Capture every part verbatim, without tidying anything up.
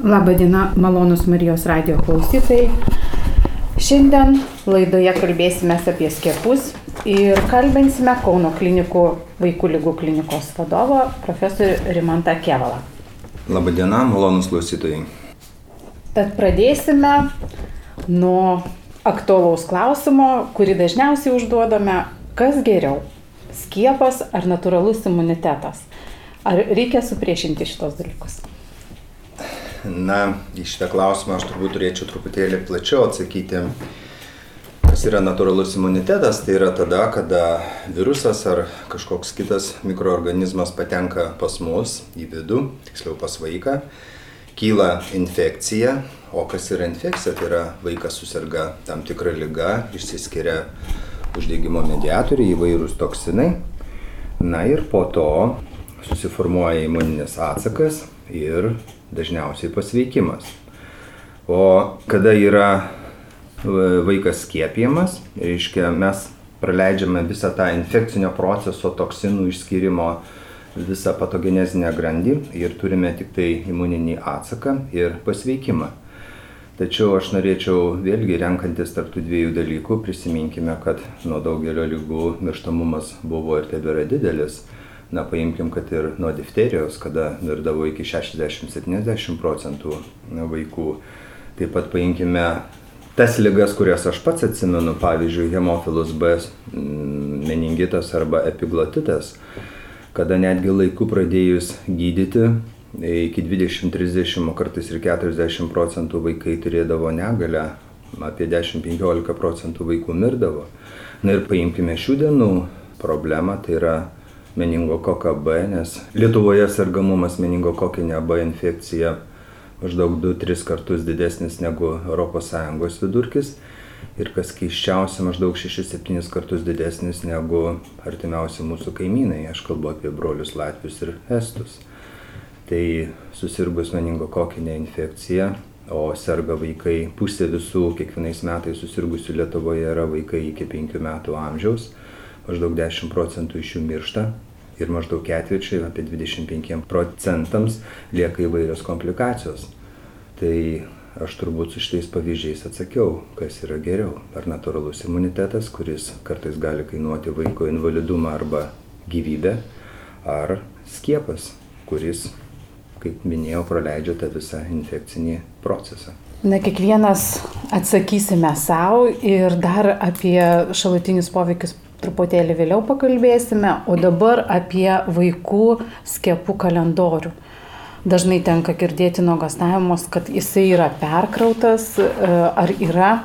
Labadiena, malonus Marijos radijo klausytojai. Šiandien laidoje kalbėsime apie skiepus ir kalbinsime Kauno klinikų vaikų ligų klinikos vadovą profesorių Rimantą Kėvalą. Labadiena, malonus klausytojai. Tad pradėsime nuo aktualaus klausimo, kurį dažniausiai užduodame, kas geriau - skiepas ar natūralus imunitetas? Ar reikia supriešinti šitos dalykus? Na, į šitą klausimą aš turbūt turėčiau truputėlį plačiau atsakyti. Kas yra natūralus imunitetas? Tai yra tada, kada virusas ar kažkoks kitas mikroorganizmas patenka pas mus į vidų, tiksliau pas vaiką, kyla infekcija. O kas yra infekcija? Tai yra vaikas susirga tam tikrą ligą, išsiskiria uždegimo mediatoriai, įvairūs toksinai. Na ir po to susiformuoja imuninis atsakas ir dažniausiai pasveikimas. O kada yra vaikas skiepijamas, reiškia, mes praleidžiame visą tą infekcinio proceso toksinų išskyrimo, visą patogenezinę grandį ir turime tik tai imuninį atsaką ir pasveikimą. Tačiau aš norėčiau vėlgi renkantis tarp tų dviejų dalykų, prisiminkime, kad nuo daugelio ligų mirštamumas buvo ir tebėra didelis. Na, paimkim, kad ir nuo difterijos, kada mirdavo iki šešiasdešimt iki septyniasdešimt procentų vaikų. Taip pat paimkime tas ligas, kurias aš pats atsimenu, pavyzdžiui, hemofilus B, meningitas arba epiglotitas, kada netgi laiku pradėjus gydyti, iki dvidešimt trisdešimt, o kartais ir keturiasdešimt procentų vaikai turėdavo negalią, apie dešimt iki penkiolika procentų vaikų mirdavo. Na ir paimkime šių dienų problemą, tai yra meningokoką B, nes Lietuvoje sergamumas meningokokinė B infekcija maždaug du tris kartus didesnis negu Europos Sąjungos vidurkis ir kas keisčiausia, maždaug šešis septynis kartus didesnis negu artimiausi mūsų kaimynai. Aš kalbu apie brolius latvius ir estus. Tai susirgus meningokokinė infekcija, o serga vaikai, pusė visų kiekvienais metais susirgusių Lietuvoje yra vaikai iki penkių metų amžiaus. Maždaug dešimt procentų iš jų miršta ir maždaug ketvirčiai, apie dvidešimt penkiem procentams lieka įvairios komplikacijos. Tai aš turbūt su šitais pavyzdžiais atsakiau, kas yra geriau. Ar natūralus imunitetas, kuris kartais gali kainuoti vaiko invalidumą arba gyvybę, ar skiepas, kuris, kaip minėjau, praleidžia tą visą infekcinį procesą. Na, kiekvienas atsakysime savo ir dar apie šalutinius poveikius truputėlį vėliau pakalbėsime, o dabar apie vaikų skiepų kalendorių. Dažnai tenka girdėti nuogąstavimus, kad jisai yra perkrautas, ar yra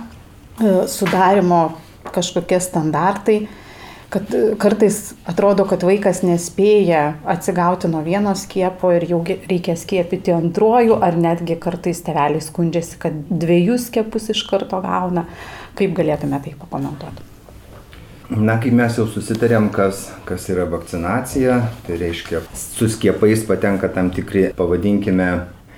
sudarimo kažkokie standartai, kad kartais atrodo, kad vaikas nespėja atsigauti nuo vieno skiepo ir jau reikia skiepyti antruoju, ar netgi kartais tėveliai skundžiasi, kad dviejus skiepus iš karto gauna. Kaip galėtume tai pakomentuoti? Na, kai mes jau susitarėm, kas, kas yra vakcinacija, tai reiškia, su skiepais patenka tam tikri, pavadinkime,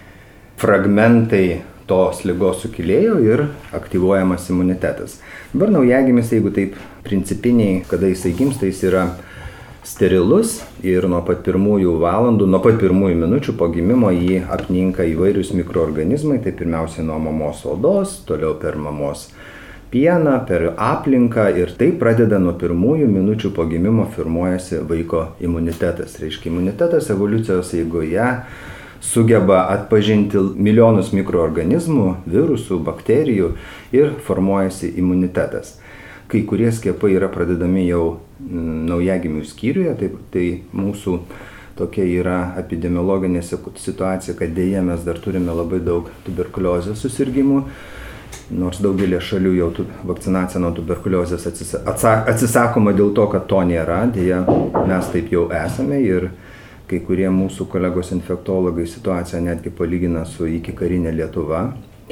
fragmentai tos ligos sukėlėjo ir aktyvuojamas imunitetas. Dabar naujagimis, jeigu taip principiniai, kada jisai gimsta, jis yra sterilus ir nuo pat pirmųjų valandų, nuo pat pirmųjų minučių po gimimo jį apninka įvairius mikroorganizmai, tai pirmiausiai nuo mamos odos, toliau per mamos pieną, per aplinką ir tai pradeda nuo pirmųjų minučių po gimimo formuojasi vaiko imunitetas. Reiškia, imunitetas evoliucijos eigoje sugeba atpažinti milijonus mikroorganizmų, virusų, bakterijų ir formuojasi imunitetas. Kai kurie skiepai yra pradedami jau naujagimių skyriuje, tai, tai mūsų tokia yra epidemiologinė situacija, kad dėja mes dar turime labai daug tuberkuliozės susirgymų. Nors daugelį šalių jau vakcinacija nuo tuberkuliozės atsisakoma dėl to, kad to nėra, dėja mes taip jau esame ir kai kurie mūsų kolegos infektologai situaciją netgi palygina su ikikarinė Lietuva.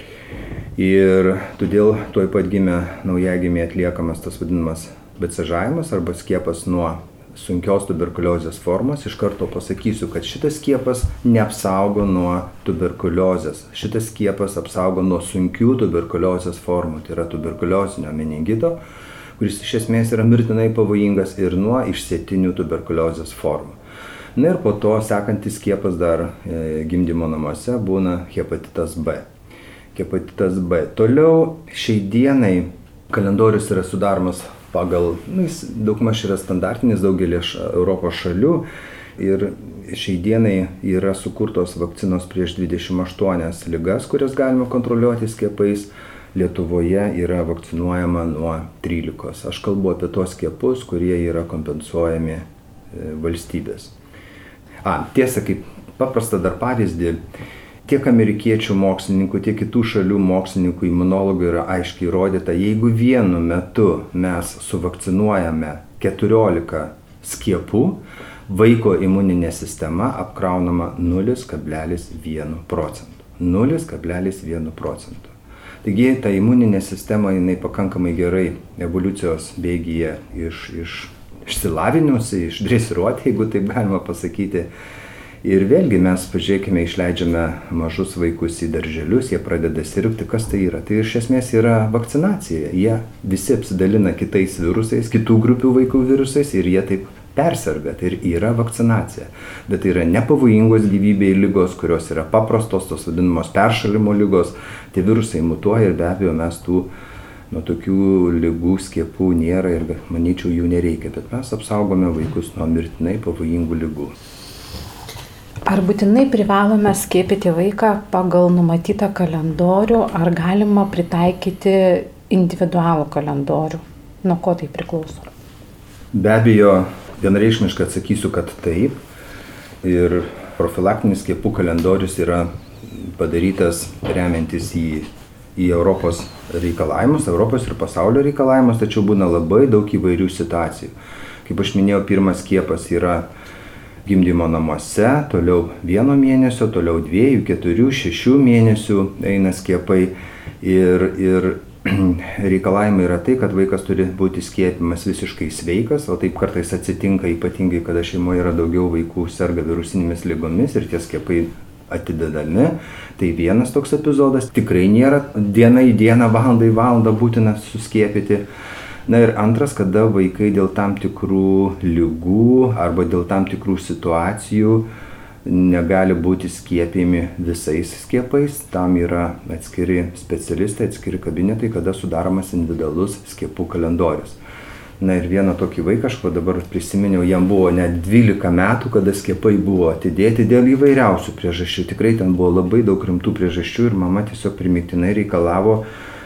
Ir todėl tuoj pat gimė naujagimiai atliekamas tas vadinamas becežavimas arba skiepas nuo sunkios tuberkuliozės formos. Iš karto pasakysiu, kad šitas skiepas neapsaugo nuo tuberkuliozės. Šitas skiepas apsaugo nuo sunkių tuberkuliozės formų, tai yra tuberkuliozinio meningito, kuris iš esmės yra mirtinai pavojingas, ir nuo išsėtinių tuberkuliozės formų. Na ir po to sekantis skiepas dar e, gimdymo namuose būna hepatitas B. Hepatitas B. Toliau šiai dienai kalendorius yra sudaromas pagal, nu, jis daugmaž yra standartinis daugelį Europos šalių ir šiai dienai yra sukurtos vakcinos prieš dvidešimt aštuonias ligas, kurias galima kontroliuoti skiepais. Lietuvoje yra vakcinuojama nuo trylikos. Aš kalbu apie tos skiepus, kurie yra kompensuojami valstybės. A, tiesa, kaip paprasta dar pavyzdį, tiek amerikiečių mokslininkų, tiek kitų šalių mokslininkų, imunologų yra aiškiai įrodyta, jeigu vienu metu mes suvakcinuojame keturiolika skiepų, vaiko imuninė sistema apkraunama nulis kablelis vienas procento. nulis kablelis vienas procento. Taigi ta imuninė sistema, jinai pakankamai gerai evoliucijos bėgyje iš, iš, išsilavinusi, išdresiruoti, jeigu taip galima pasakyti. Ir vėlgi mes, pažiūrėkime, išleidžiame mažus vaikus į darželius, jie pradeda sirgti, kas tai yra. Tai iš esmės yra vakcinacija. Jie visi apsidalina kitais virusais, kitų grupių vaikų virusais ir jie taip perserga. Tai ir yra vakcinacija. Bet tai yra nepavojingos gyvybei ligos, kurios yra paprastos, tos vadinamos peršalimo ligos. Tie virusai mutuoja ir be abejo mes tų nuo tokių ligų skiepų nėra ir manyčiau jų nereikia. Bet mes apsaugome vaikus nuo mirtinai pavojingų ligų. Ar būtinai privalome skiepyti vaiką pagal numatytą kalendorių, ar galima pritaikyti individualų kalendorių? Nuo ko tai priklauso? Be abejo, vienareikšmiškai atsakysiu, kad taip. Ir profilaktinis skiepų kalendorius yra padarytas remiantis į, į Europos reikalavimus, Europos ir pasaulio reikalavimus, tačiau būna labai daug įvairių situacijų. Kaip aš minėjau, pirmas skiepas yra gimdymo namuose, toliau vieno mėnesio, toliau dviejų, keturių, šešių mėnesių eina skiepai ir, ir reikalavimai yra tai, kad vaikas turi būti skiepimas visiškai sveikas, o taip kartais atsitinka ypatingai, kada šeimoje yra daugiau vaikų serga virusinėmis ligomis ir tie skiepai atidedami. Tai vienas toks epizodas, tikrai nėra diena į dieną, valandą į valandą būtina suskiepyti. Na ir antras, kada vaikai dėl tam tikrų ligų arba dėl tam tikrų situacijų negali būti skiepijami visais skiepais. Tam yra atskiri specialistai, atskiri kabinetai, kada sudaromas individualus skiepų kalendorius. Na ir vieną tokį vaiką, aš dabar prisiminiau, jam buvo net dvylika metų, kada skiepai buvo atidėti dėl įvairiausių priežasčių. Tikrai ten buvo labai daug rimtų priežasčių ir mama tiesiog primiktinai reikalavo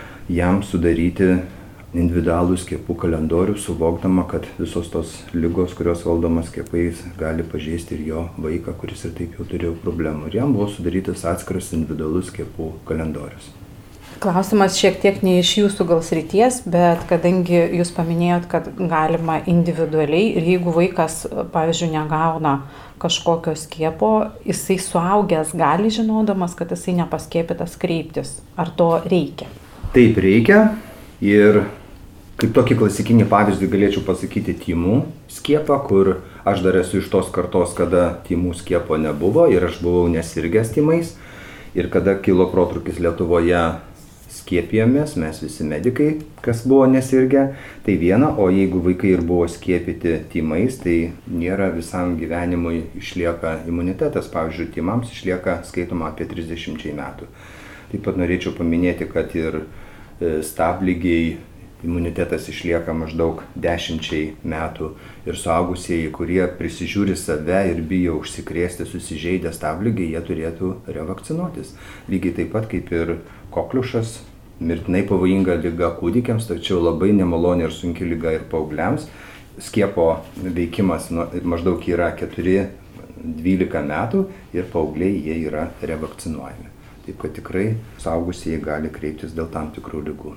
jam sudaryti individualų skiepų kalendorių, suvokdama, kad visos tos ligos, kurios valdomas skiepais, gali pažeisti ir jo vaiką, kuris ir taip jau turėjo problemų. Ir jam buvo sudarytas atskiras individualus skiepų kalendorius. Klausimas šiek tiek ne iš jūsų gal srities, bet kadangi jūs paminėjot, kad galima individualiai ir jeigu vaikas, pavyzdžiui, negauna kažkokio skiepo, jisai suaugęs gali, žinodamas, kad jisai nepaskiepytas, kreiptis. Ar to reikia? Taip reikia ir kaip tokį klasikinį pavyzdį galėčiau pasakyti tymų skiepą, kur aš dar esu iš tos kartos, kada tymų skiepo nebuvo ir aš buvau nesirgęs tymais. Ir kada kilo protrūkis Lietuvoje, skiepijomės, mes visi medikai, kas buvo nesirgę, tai viena, o jeigu vaikai ir buvo skiepyti tymais, tai nėra visam gyvenimui išlieka imunitetas, pavyzdžiui, tymams išlieka skaitoma apie trisdešimčiai metų. Taip pat norėčiau paminėti, kad ir stablygiai imunitetas išlieka maždaug dešimčiai metų ir suaugusieji, kurie prisižiūri save ir bijo užsikrėsti susižeidę stablygiai, jie turėtų revakcinuotis. Lygiai taip pat kaip ir kokliušas, mirtinai pavojinga liga kūdikiams, tačiau labai nemaloni ir sunki liga ir paaugliams. Skiepo veikimas maždaug yra keturi dvylika metų ir paaugliai jie yra revakcinuojami. Taip kad tikrai suaugusieji gali kreiptis dėl tam tikrų ligų.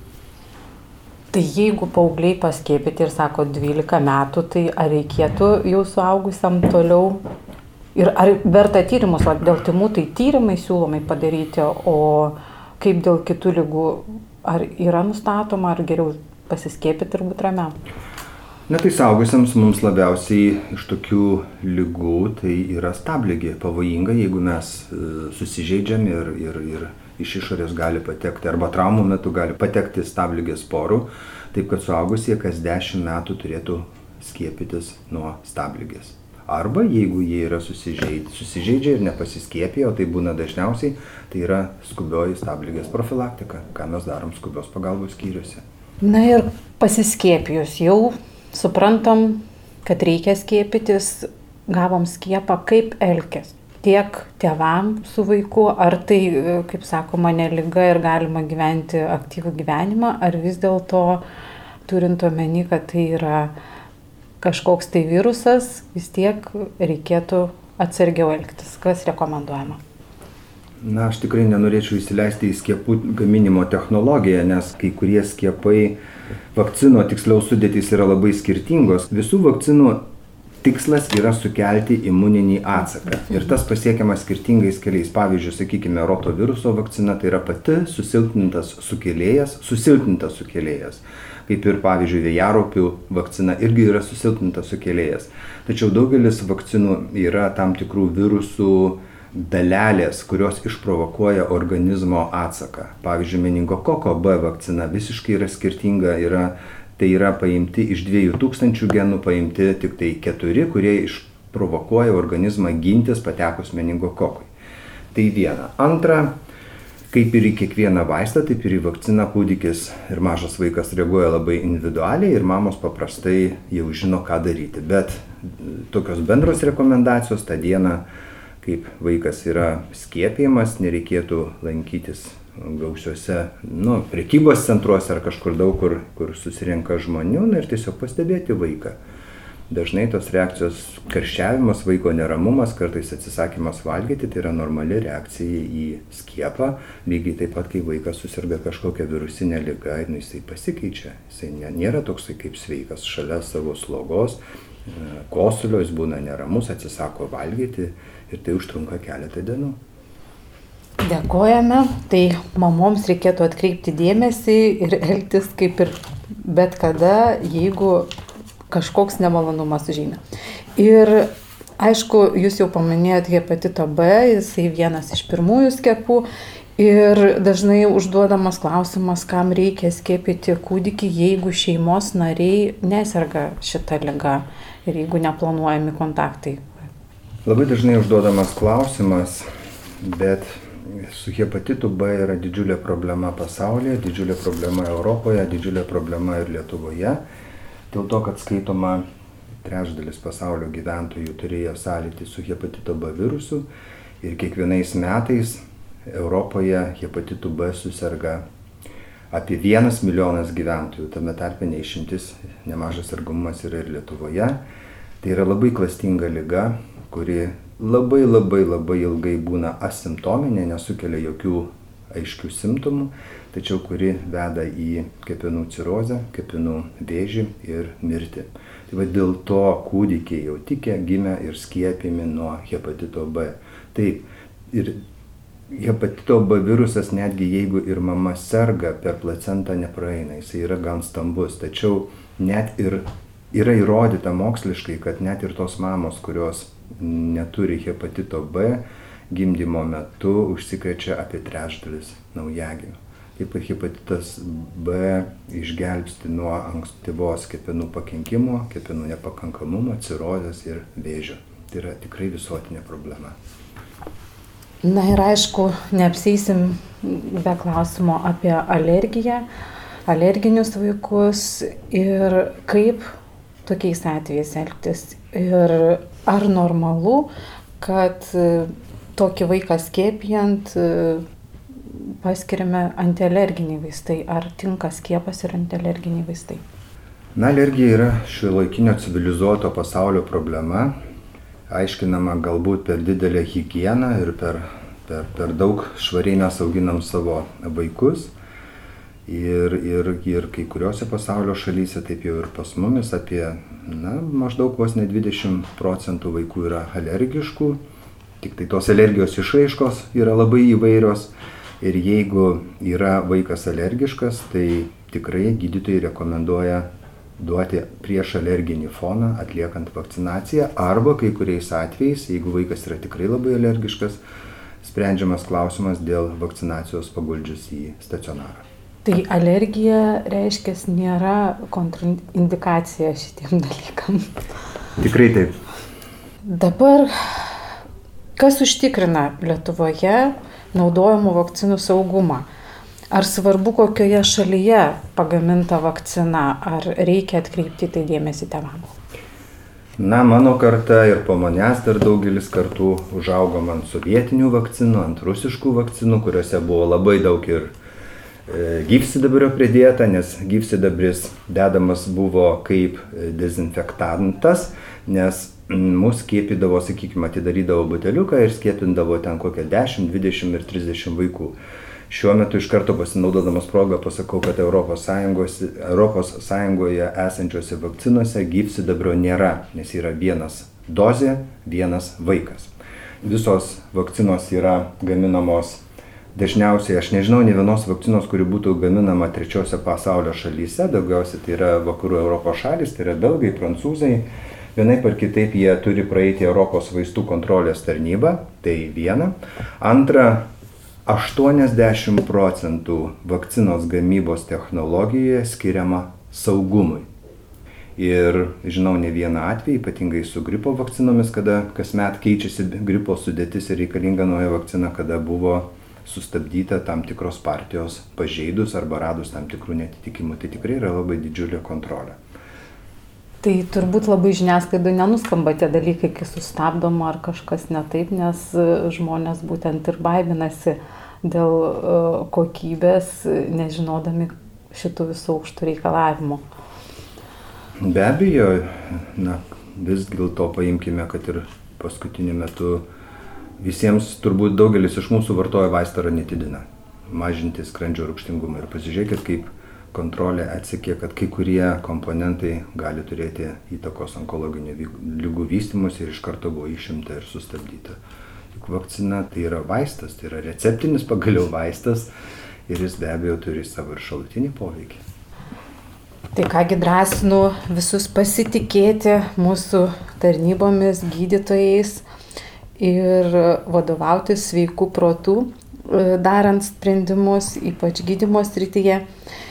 Tai jeigu paaugliai paskiepyti ir sako dvylika metų, tai ar reikėtų jau suaugusiam toliau? Ir ar verta tyrimus, ar dėl tymų tai tyrimai siūlomai padaryti, o kaip dėl kitų ligų, ar yra nustatoma, ar geriau pasiskiepyti ir būti ramiam? Na tai suaugusiams mums labiausiai iš tokių ligų tai yra stabligė pavojinga, jeigu mes susižeidžiam ir, ir, ir iš išorės gali patekti, arba traumų metu gali patekti stabligės sporų, taip kad suaugusieji kas dešimt metų turėtų skiepytis nuo stabligės. Arba jeigu jie yra susižeidžia, susižeidžia ir nepasiskiepė, o tai būna dažniausiai, tai yra skubioji stabligės profilaktika, ką mes darom skubios pagalbos skyriuose. Na ir pasiskiepijus jau suprantam, kad reikia skiepytis, gavom skiepą, kaip elgtis. Tiek tėvam su vaiku, ar tai, kaip sakoma, ne liga ir galima gyventi aktyvų gyvenimą, ar vis dėlto turint omeny, kad tai yra kažkoks tai virusas, vis tiek reikėtų atsargiau elgtis. Kas rekomenduojama? Na, aš tikrai nenorėčiau įsileisti į skiepų gaminimo technologiją, nes kai kurie skiepai, vakcino tiksliau sudėtys yra labai skirtingos. Visų vakcinų tikslas yra sukelti imuninį atsaką ir tas pasiekiamas skirtingais keliais. Pavyzdžiui, sakykime, rotaviruso vakcina tai yra pati susilpnintas sukėlėjas, susilpnintas sukėlėjas. Kaip ir, pavyzdžiui, vėjaraupių vakcina irgi yra susilpnintas sukėlėjas. Tačiau daugelis vakcinų yra tam tikrų virusų dalelės, kurios išprovokuoja organizmo atsaką. Pavyzdžiui, meningokoko B vakcina visiškai yra skirtinga, yra tai yra paimti iš dviejų tūkstančių genų, paimti tik tai keturi, kurie išprovokuoja organizmą gintis patekus meningokokui. Tai viena. Antra, kaip ir į kiekvieną vaistą, taip ir į vakciną kūdikis ir mažas vaikas reaguoja labai individualiai ir mamos paprastai jau žino, ką daryti. Bet tokios bendros rekomendacijos tą dieną, kaip vaikas yra skiepijamas, nereikėtų lankytis gausiuose, nu, prekybos centruose ar kažkur daug, kur, kur susirenka žmonių, na, ir tiesiog pastebėti vaiką. Dažnai tos reakcijos karščiavimas, vaiko neramumas, kartais atsisakymas valgyti, tai yra normali reakcija į skiepą, lygiai taip pat, kai vaikas susirga kažkokią virusinę ligą ir jisai pasikeičia, jisai nėra toksai kaip sveikas, šalia savo slogos, kosulio, jis būna neramus, atsisako valgyti ir tai užtrunka keletą dienų. Dėkojame, tai mamoms reikėtų atkreipti dėmesį ir elgtis kaip ir bet kada, jeigu kažkoks nemalonumas užeina. Ir aišku, jūs jau paminėjot hepatito B, jisai vienas iš pirmųjų skiepų ir dažnai užduodamas klausimas, kam reikia skiepyti kūdikį, jeigu šeimos nariai neserga šitą ligą ir jeigu neplanuojami kontaktai. Labai dažnai užduodamas klausimas, bet su hepatitu B yra didžiulė problema pasaulyje, didžiulė problema Europoje, didžiulė problema ir Lietuvoje. Dėl to, kad skaitoma trečdalis pasaulio gyventojų turėjo sąlytį su hepatito B virusu ir kiekvienais metais Europoje hepatitu B suserga apie vienas milijonas gyventojų, tame tarpe neišimtis nemažas sergamumas yra ir Lietuvoje. Tai yra labai klastinga liga, kuri labai labai labai ilgai būna asimptominė, nesukelia jokių aiškių simptomų, tačiau kuri veda į kepenų cirozę, kepenų vėžį ir mirtį. Tai va dėl to kūdikiai jau tikę, gimę ir skiepijami nuo hepatito B. Taip, ir hepatito B virusas, netgi jeigu ir mama serga, per placentą nepraeina, jis yra gan stambus, tačiau net ir yra įrodyta moksliškai, kad net ir tos mamos, kurios neturi hepatito B, gimdymo metu užsikrečia apie trečdalis naujagimių. Taip pat hepatitas B išgelbsti nuo ankstyvos kepenų pakenkimo, kepenų nepakankamumo, cirozės ir vėžio. Tai yra tikrai visuotinė problema. Na ir aišku, neapseisim be klausimo apie alergiją, alerginius vaikus ir kaip tokiais atvejais elgtis. Ir ar normalu, kad tokį vaiką skiepijant paskiriame antialerginiai vaistai? Ar tinka skiepas ir antialerginiai vaistai? Na, alergija yra šiuolaikinio civilizuoto pasaulio problema. Aiškinama galbūt per didelę higieną ir per, per, per daug švariai mes auginam savo vaikus. Ir, ir, ir kai kuriuose pasaulio šalyse, taip jau ir pas mumis, apie na, maždaug vos ne dvidešimt procentų vaikų yra alergiškų. Tik tai tos alergijos išraiškos yra labai įvairios. Ir jeigu yra vaikas alergiškas, tai tikrai gydytojai rekomenduoja duoti prieš alerginį foną atliekant vakcinaciją. Arba kai kuriais atvejais, jeigu vaikas yra tikrai labai alergiškas, sprendžiamas klausimas dėl vakcinacijos paguldžius į stacionarą. Tai alergija, reiškia, nėra kontraindikacija šitiem dalykam. Tikrai taip. Dabar, kas užtikrina Lietuvoje naudojamų vakcinų saugumą? Ar svarbu, kokioje šalyje pagaminta vakcina, ar reikia atkreipti tai dėmesį tėvams? Na, mano karta ir po manęs dar daugelis kartų užaugom ant sovietinių vakcinų, ant rusiškų vakcinų, kuriuose buvo labai daug ir e, gyvsidabrio pridėta, nes gyvsidabris dedamas buvo kaip dezinfektantas, nes mus skiepydavo, sakykime, atidarydavo buteliuką ir skiepindavo ten kokią dešimt, dvidešimt ir trisdešimt vaikų. Šiuo metu iš karto pasinaudodamas progą pasakau, kad Europos Sąjungos, Europos Sąjungoje esančiose vakcinose gyvsidabrio nėra, nes yra vienas dozė, vienas vaikas. Visos vakcinos yra gaminamos dažniausiai, aš nežinau nė vienos vakcinos, kuri būtų gaminama trečiose pasaulio šalyse, daugiausiai tai yra vakarų Europos šalys, tai yra belgai, prancūzai. Vienaip ar kitaip jie turi praeiti Europos vaistų kontrolės tarnybą, tai viena. Antra, aštuoniasdešimt procentų vakcinos gamybos technologijoje skiriama saugumui. Ir žinau ne vieną atvejį, ypatingai su gripo vakcinomis, kada kasmet keičiasi gripo sudėtis ir reikalinga nauja vakcina, kada buvo sustabdyta tam tikros partijos pažeidus arba radus tam tikrų netitikimų. Tai tikrai yra labai didžiulė kontrolė. Tai turbūt labai žiniasklaidoje nenuskamba tie dalykai, kai sustabdoma ar kažkas ne taip, nes žmonės būtent ir baiminasi dėl kokybės, nežinodami šitų visų aukštų reikalavimų. Be abejo, na, vis dėl to paimkime, kad ir paskutiniu metu visiems turbūt daugelis iš mūsų vartoja vaistą ranitidiną, mažinti skrandžio rūgštingumą. Ir pasižiūrėkit, kaip kontrolė atsekė, kad kai kurie komponentai gali turėti įtakos onkologinių ligų vystymus ir iš karto buvo išimta ir sustabdyta. Juk vakcina tai yra vaistas, tai yra receptinis pagaliau vaistas ir jis be abejo turi savo ir šalutinį poveikį. Tai kągi drąsinu visus pasitikėti mūsų tarnybomis, gydytojais ir vadovautis sveikų protų, darant sprendimus, ypač gydymo srityje.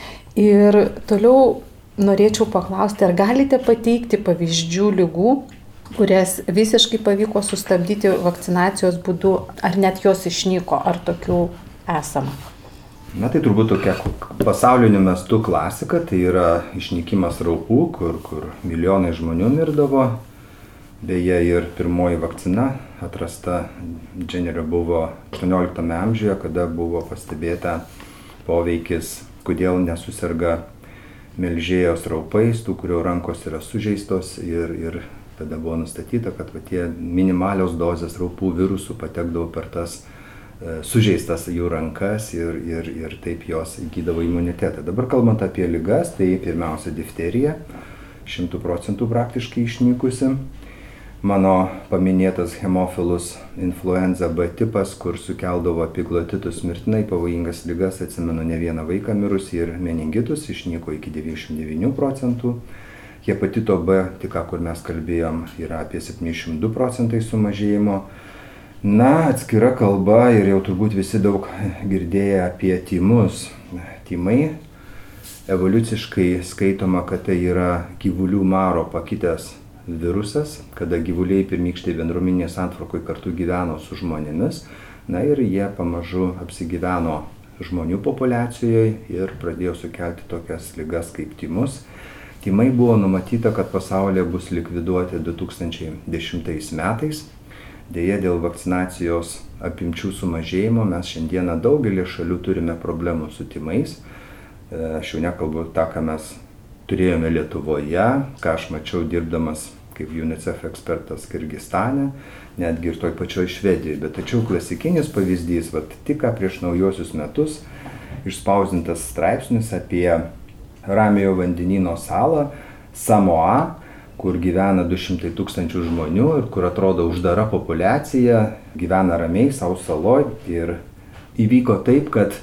Ir toliau norėčiau paklausti, ar galite pateikti pavyzdžių ligų, kurias visiškai pavyko sustabdyti vakcinacijos būdu, ar net jos išnyko, ar tokių esama? Na tai turbūt tokia pasauliniu mastu klasika, tai yra išnykimas raupų, kur, kur milijonai žmonių mirdavo. Beje, ir pirmoji vakcina atrasta Jennerio buvo aštuonioliktame amžiuje, kada buvo pastebėta poveikis, kodėl nesusirga melžėjos raupais, tų, kurio rankos yra sužeistos ir, ir tada buvo nustatyta, kad va, tie minimalios dozės raupų virusų patekdavo per tas e, sužeistas jų rankas ir, ir, ir taip jos įgydavo imunitetą. Dabar kalbant apie ligas, tai pirmiausia difterija, šimtų procentų praktiškai išnykusi. Mano paminėtas hemofilus influenza B tipas, kur sukeldavo epiglotitus, mirtinai pavojingas ligas, atsimenu ne vieną vaiką mirusį, ir meningitus išnyko iki devyniasdešimt devynių procentų. Hepatito B, tik ką kur mes kalbėjom, yra apie septyniasdešimt du procentai sumažėjimo. Na, atskira kalba ir jau turbūt visi daug girdėję apie tymus. Tymai evoliuciškai skaitoma, kad tai yra gyvulių maro pakitęs virusas, kada gyvuliai pirmykštai bendruomeninėje santvarkoje kartu gyveno su žmonėmis, na ir jie pamažu apsigyveno žmonių populiacijoje ir pradėjo sukelti tokias ligas kaip tymus. Tymai buvo numatyta, kad pasaulyje bus likviduoti du tūkstančiai dešimtais metais. Deja, dėl vakcinacijos apimčių sumažėjimo mes šiandieną daugelį šalių turime problemų su tymais. Aš jau nekalbu tą, ką mes turėjome Lietuvoje, ką aš mačiau dirbdamas kaip UNICEF ekspertas Kirgistane, netgi ir toj pačioj Švedijoje. Bet tačiau klasikinis pavyzdys, vat, tik ką prieš naujosius metus išspausdintas straipsnis apie Ramiojo vandenyno salą Samoa, kur gyvena du šimtai tūkstančių žmonių ir kur atrodo uždara populiacija, gyvena ramiai savo saloj. Ir įvyko taip, kad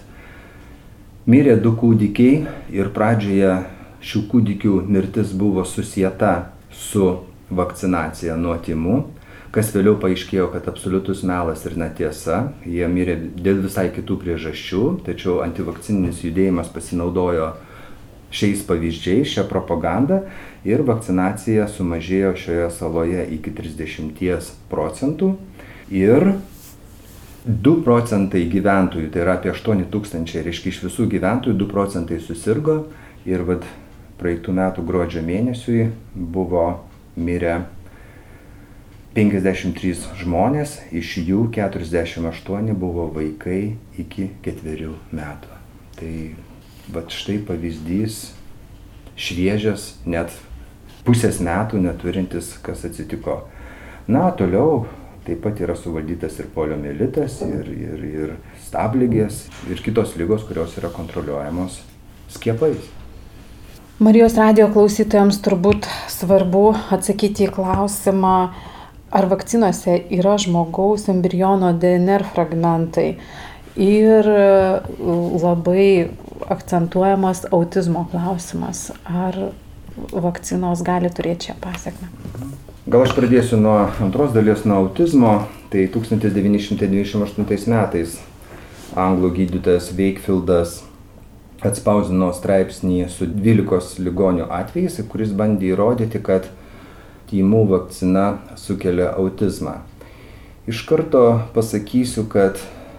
mirė du kūdikiai ir pradžioje šių kūdikių mirtis buvo susieta su vakcinacija nuo tymų, kas vėliau paaiškėjo, kad absoliutus melas ir netiesa. Jie mirė dėl visai kitų priežasčių, tačiau antivakcininis judėjimas pasinaudojo šiais pavyzdžiais, šią propagandą ir vakcinacija sumažėjo šioje saloje iki trisdešimt procentų ir du procentai gyventojų, tai yra apie aštuoni tūkstančiai, reiškia iš visų gyventojų du procentai susirgo ir vad praeitų metų gruodžio mėnesiui buvo mirę penkiasdešimt trys žmonės, iš jų keturiasdešimt aštuoni buvo vaikai iki ketverių metų. Tai vat štai pavyzdys šviežias, net pusės metų neturintis, kas atsitiko. Na, toliau taip pat yra suvaldytas ir poliomielitas, ir, ir, ir stabligės, ir kitos ligos, kurios yra kontroliuojamos skiepais. Marijos radijo klausytojams turbūt svarbu atsakyti į klausimą, ar vakcinose yra žmogaus embriono D N R fragmentai ir labai akcentuojamas autizmo klausimas, ar vakcinos gali turėti šią pasekmę. Gal aš pradėsiu nuo antros dalies, nuo autizmo. Tai tūkstantis devyni šimtai devyniasdešimt aštuntais metais anglų gydytojas Wakefieldas atspausdino straipsnį su dvylikos ligonių atvejais, kuris bandė įrodyti, kad tymų vakcina sukelia autizmą. Iš karto pasakysiu, kad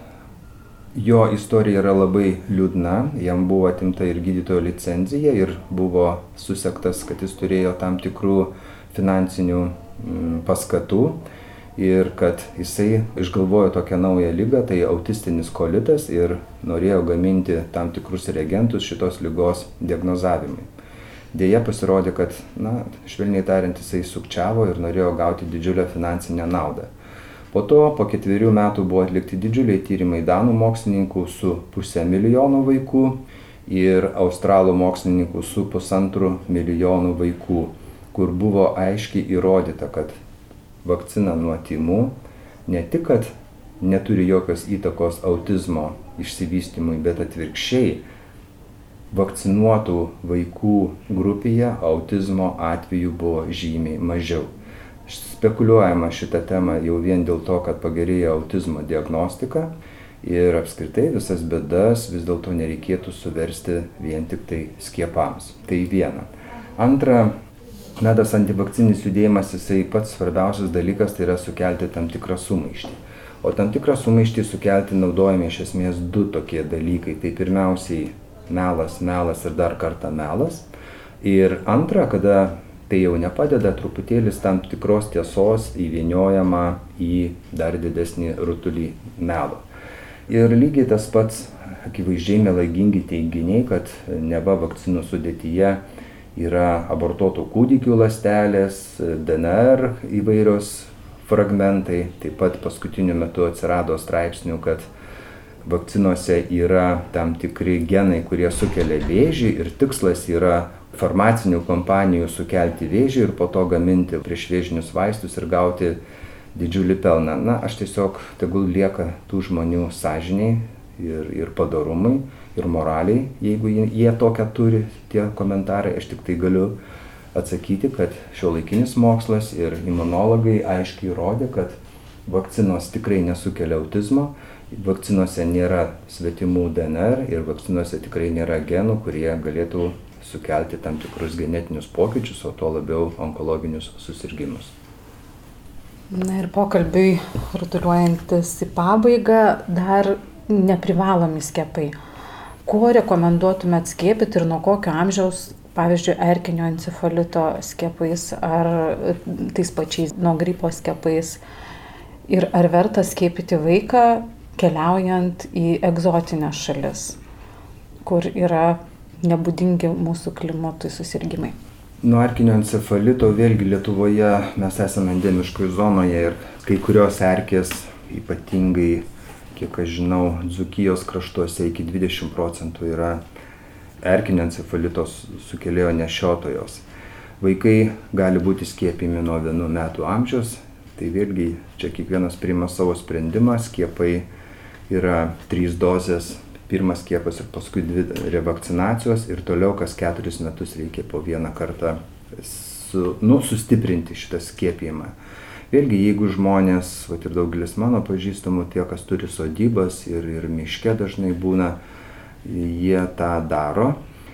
jo istorija yra labai liūdna, jam buvo atimta ir gydytojo licenzija ir buvo susektas, kad jis turėjo tam tikrų finansinių paskatų ir kad jisai išgalvojo tokią naują ligą, tai autistinis kolitas, ir norėjo gaminti tam tikrus reagentus šitos ligos diagnozavimui. Deja pasirodė, kad, na, švelniai tariant, jisai sukčiavo ir norėjo gauti didžiulę finansinę naudą. Po to, po ketverių metų buvo atlikti didžiuliai tyrimai danų mokslininkų su pusę milijono vaikų ir australų mokslininkų su pusantro milijonų vaikų, kur buvo aiškiai įrodyta, kad vakcina nuo tymų ne tik, kad neturi jokios įtakos autizmo išsivystymui, bet atvirkščiai vakcinuotų vaikų grupėje autizmo atvejų buvo žymiai mažiau. Spekuliuojama šitą temą jau vien dėl to, kad pagerėjo autizmo diagnostika ir apskritai visas bėdas vis dėlto nereikėtų suversti vien tik tai skiepams. Tai viena. Antra, na, tas antivakcinis judėjimas, jisai pats svarbiausias dalykas, tai yra sukelti tam tikrą sumaištį. O tam tikrą sumaištį sukelti naudojami iš esmės du tokie dalykai. Tai pirmiausiai melas, melas ir dar kartą melas. Ir antra, kada tai jau nepadeda, truputėlis tam tikros tiesos įvyniojama į dar didesnį rutulį melo. Ir lygiai tas pats akivaizdžiai melagingi teiginiai, kad neva vakcinų sudėtyje yra abortuotų kūdikių ląstelės, D N R įvairios fragmentai. Taip pat paskutiniu metu atsirado straipsnių, kad vakcinose yra tam tikri genai, kurie sukelia vėžį ir tikslas yra farmacinių kompanijų sukelti vėžį ir po to gaminti priešvėžinius vaistus ir gauti didžiulį pelną. Na, aš tiesiog tegul lieka tų žmonių sąžiniai ir, ir padorumai ir moraliai, jeigu jie, jie tokią turi, tie komentarai. Aš tik tai galiu atsakyti, kad šiuolaikinis mokslas ir imunologai aiškiai įrodė, kad vakcinos tikrai nesukelia autizmo, vakcinose nėra svetimų D N R ir vakcinose tikrai nėra genų, kurie galėtų sukelti tam tikrus genetinius pokyčius, o to labiau onkologinius susirgymus. Na ir pokalbiui rutuliuojantis į pabaigą, dar neprivalomi skiepai. Ko rekomenduotumėt skiepyti ir nuo kokio amžiaus, pavyzdžiui, erkinio encefalito skiepais ar tais pačiais nuo gripo skiepais? Ir ar verta skiepyti vaiką keliaujant į egzotinės šalis, kur yra nebūdingi mūsų klimatui susirgimai? Nuo erkinio encefalito vėlgi Lietuvoje mes esame endemiškoje zonoje ir kai kurios erkės, ypatingai, kiek aš žinau, Dzūkijos kraštuose iki dvidešimt procentų yra erkinio encefalito sukėlėjo nešiotojos. Vaikai gali būti skiepimi nuo vienų metų amžiaus, tai vėlgi čia kiekvienas priima savo sprendimą, skiepai yra trys dozės. Pirmas skiepas ir paskui dvi revakcinacijos ir toliau kas keturis metus reikia po vieną kartą su, nu, sustiprinti šitą skiepijimą. Vėlgi, jeigu žmonės, vat ir daugelis mano pažįstamų, tie, kas turi sodybas ir, ir miške dažnai būna, jie tą daro.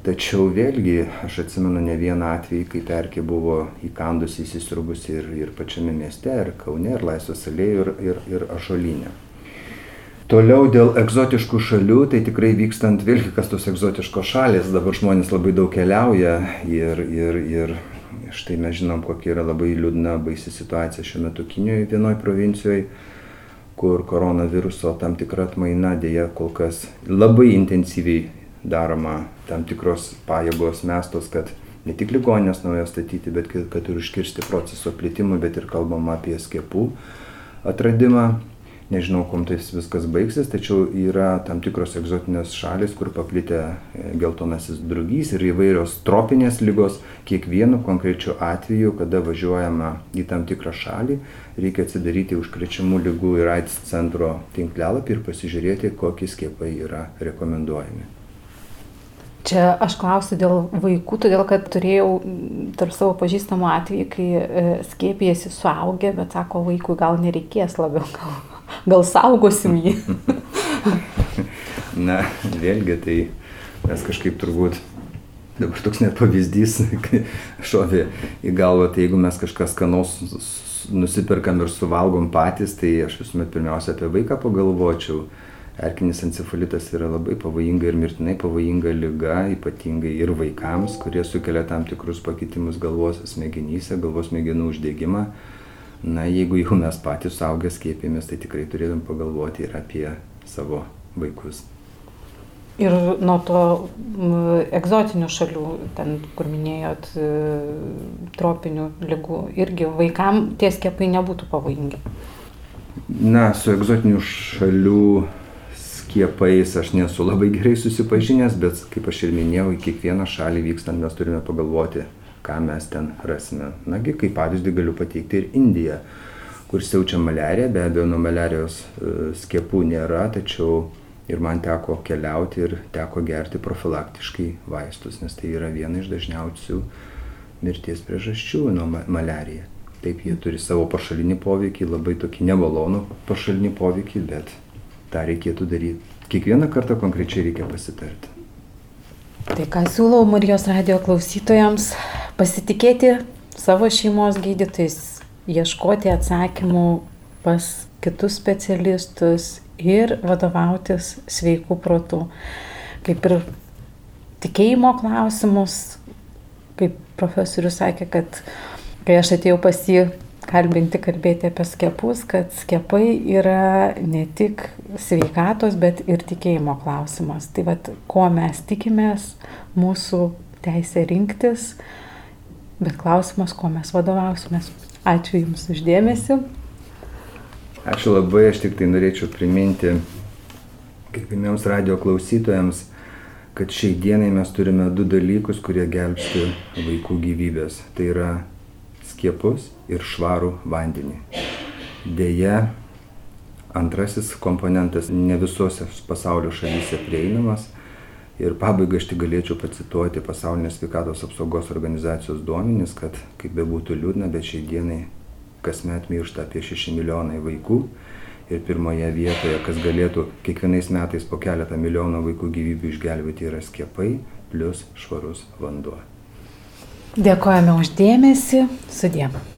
Tačiau vėlgi, aš atsimenu ne vieną atvejį, kai erkė buvo įkandusi, įsisiurbusi ir, ir pačiame mieste, ir Kaune, ir Laisvės alėjoje, ir, ir, ir Ąžuolyne. Toliau dėl egzotiškų šalių, tai tikrai vykstant vėlgi, kas tos egzotiškos šalės, dabar žmonės labai daug keliauja ir, ir, ir štai mes žinom, kokia yra labai liūdna, baisi situacija šiuo metu Kinijoje, vienoje provincijoje, kur koronaviruso tam tikra atmaina dėja kol kas labai intensyviai daroma tam tikros pajėgos mestos, kad ne tik ligoninės naujas statyti, bet kad ir užkirsti proceso plitimui, bet ir kalbama apie skiepų atradimą. Nežinau, kuom tai viskas baigsis, tačiau yra tam tikros egzotinės šalis, kur paplitę geltonasis drugys ir įvairios tropinės ligos. Kiekvienu konkrečiu atveju, kada važiuojama į tam tikrą šalį, reikia atsidaryti užkrečiamų ligų ir AIDS centro tinklalapį ir pasižiūrėti, kokie skiepai yra rekomenduojami. Čia aš klausiu dėl vaikų, todėl kad turėjau tarp savo pažįstamų atvejį, kai skiepijasi suaugę, bet sako, vaikui gal nereikės labiau, gal, gal saugosim jį. Na, vėlgi, tai mes kažkaip turbūt, dabar toks net pavyzdys, kai šovė į galvą, tai jeigu mes kažką skanaus nusipirkam ir suvalgom patys, tai aš visuomet pirmiausia apie vaiką pagalvočiau. Erkinis encefalitas yra labai pavojinga ir mirtinai pavojinga liga, ypatingai ir vaikams, kurie sukelia tam tikrus pakitimus galvos smegenyse, galvos smegenų uždegimą. Na, jeigu jau mes patys suaugę skiepėmės, tai tikrai turėtum pagalvoti ir apie savo vaikus. Ir nuo to egzotinių šalių, ten, kur minėjot, tropinių ligų, irgi vaikam tie skiepai nebūtų pavojingi? Na, su egzotinių šalių skiepais aš nesu labai gerai susipažinęs, bet kaip aš ir minėjau, į kiekvieną šalį vykstant mes turime pagalvoti, ką mes ten rasime. Nagi, kaip pavyzdį galiu pateikti ir Indiją, kur siaučia maliarija, be abejo, nuo maliarijos skiepų nėra, tačiau ir man teko keliauti ir teko gerti profilaktiškai vaistus, nes tai yra viena iš dažniausių mirties priežasčių nuo maliarija. Taip, jie turi savo pašalinį poveikį, labai tokį nemalonų pašalinį poveikį, bet tą reikėtų daryti. Kiekvieną kartą konkrečiai reikia pasitarti. Tai ką siūlau Marijos radijo klausytojams, pasitikėti savo šeimos gydytojais, ieškoti atsakymų pas kitus specialistus ir vadovautis sveikų protų. Kaip ir tikėjimo klausimus, kaip profesorius sakė, kad kai aš atėjau pas jį kalbinti, kalbėti apie skiepus, kad skiepai yra ne tik sveikatos, bet ir tikėjimo klausimas. Tai vat, ko mes tikimės, mūsų teisė rinktis, bet klausimas, ko mes vadovausimės. Ačiū Jums už dėmesį. Ačiū labai, aš tik tai norėčiau priminti kiekvieniems radijo klausytojams, kad šiai dienai mes turime du dalykus, kurie gelbsti vaikų gyvybės. Tai yra skiepus ir švarų vandenį. Deja, antrasis komponentas ne visose pasaulio šalyse prieinamas. Ir pabaigai aš tik galėčiau pacituoti Pasaulinės sveikatos apsaugos organizacijos duomenis, kad kaip bebūtų liūdna, bet šiai dienai kasmet miršta apie šeši milijonai vaikų. Ir pirmoje vietoje, kas galėtų kiekvienais metais po keletą milijonų vaikų gyvybių išgelbėti, yra skiepai plus švarus vanduo. Dėkojame už dėmesį. Sudie.